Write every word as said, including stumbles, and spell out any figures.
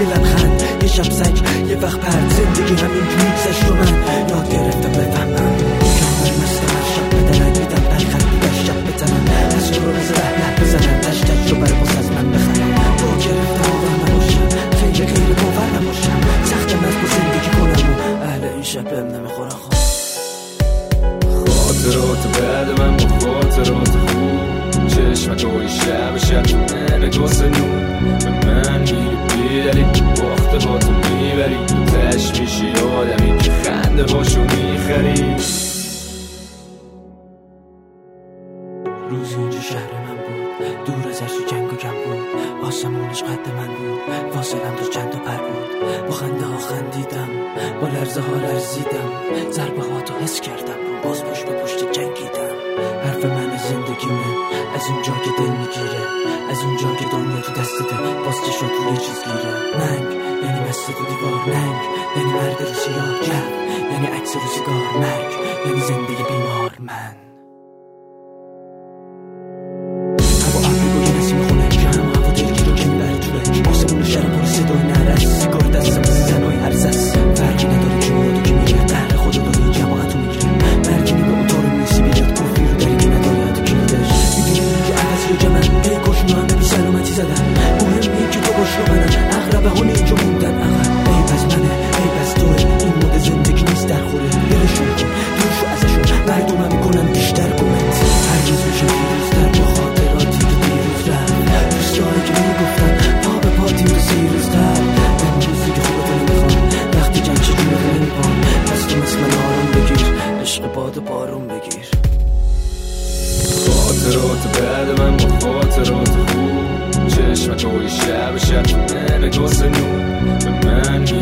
یه لبخند، یه شب سگ، یه وقت پرد. زندگی همین جوری گذشت و من یاد گرفتم بفهمم کمبری مثل هر شب بدنک میدم برخط بیدش شب بتنم از جو رو بزه رحلت بزنم تشتش رو بره باز از من بخرم با گرفتم آدم نباشم خیلی غیر باور نباشم سختم از با زندگی کنم و اهل این شب بهم نمیخورن خواب. خاطرات بعد من با خاطرات خوب چشمت روی شب شب نگاه سنون به من میری بیدلی باخته ها تو میبری تش میشی آدمی که خنده هاشو میخری. روزی اینجا شهر من بود دور از هرچی جنگ و کم بود آسمونش قد من بود فاصلم داشت چند تا پر بود با خنده ها خندیدم با لرزه ها لرزیدم ضربه ها تو حس کردم رو باز پشت به پشت جنگیدم. حرف من از زندگیمه از اونجا که دل میگیره از اونجا که دنیا تو دستته باز چشا تو یه چیز گیره. ننگ یعنی مثل تو دیوار ننگ یعنی مرد رو سیاه جمع یعنی عکس رو سیگار مرگ یعنی زندگی بیمار. من خاطرات بعد من با خاطرات خوب چشمت روی شب شب نگاه سنون به من